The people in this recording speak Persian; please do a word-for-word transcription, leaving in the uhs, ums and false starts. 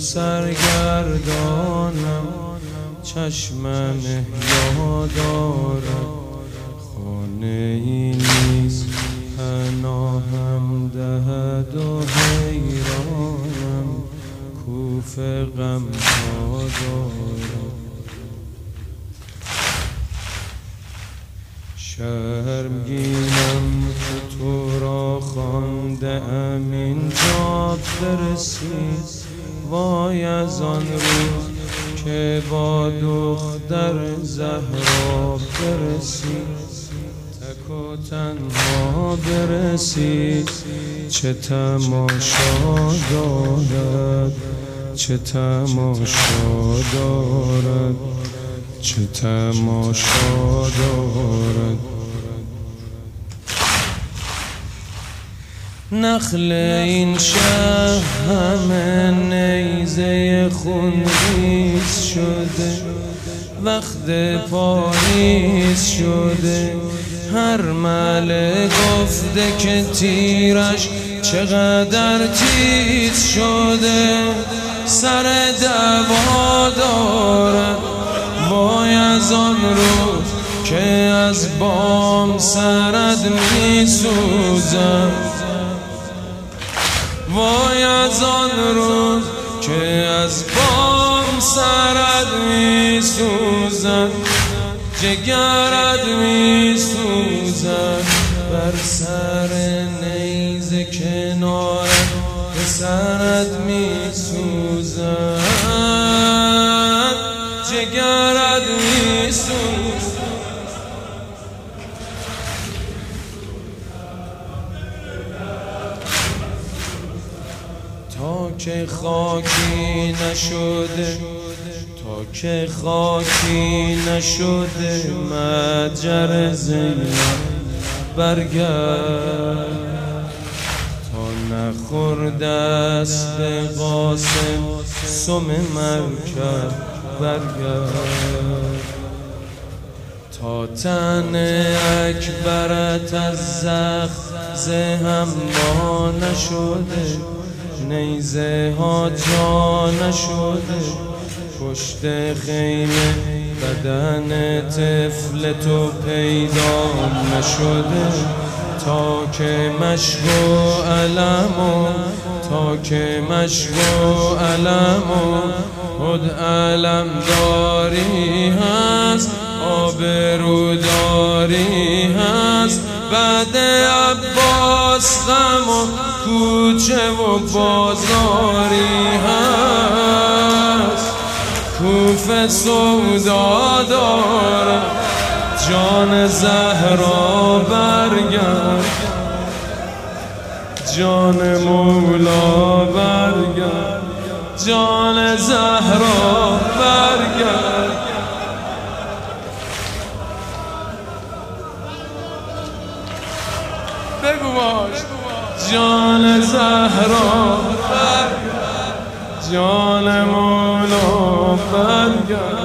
سرگردانم، چشمم احیا دارد، خانه ای نیست پناهم دهد و حیرانم، کوف غم ها دارد. شرمگینم که تو را خوانده ام اینجا برسی، وای از آن روز که با دختر زهرا برسی، تک و تنها برسی. چه تماشا دارد، چه تماشا دارد، چه تماشا دارد. نخل این شهر همه نیزه خونریز شده، وقت پاییز شده. هر مله گفته که تیرش چقدر تیز شده، سر دعوا دارد. وای از آن روز که از بام سرت می سوزم، وای از آن روز که از بام سرت می سوزم، جگرت می سوزم. بر سر نیزه کنارت به سرت می سوزم، جگرت می سوزم. تا که خاکی نشده، تا که خاکی نشده متجر زینب برگرد، تا نخورد دست قاسم سم مرکب برگرد، تا تن اکبرت از زخم هم ما نشده، نیزه ها جا نشده. پشت خیمه بدن طفل تو پیدا نشده، تا که مشک و علم و تا که مشک و علم و خود علم داری هست، آبروداری هست. بعد عباس غم و کوچه و بازاری هست، کوف سودا دارد. جان زهرا برگرد، جان مولا برگرد، جان زهرا برگرد. بگو باش. جان زهرا برگرد، جان مولا برگرد.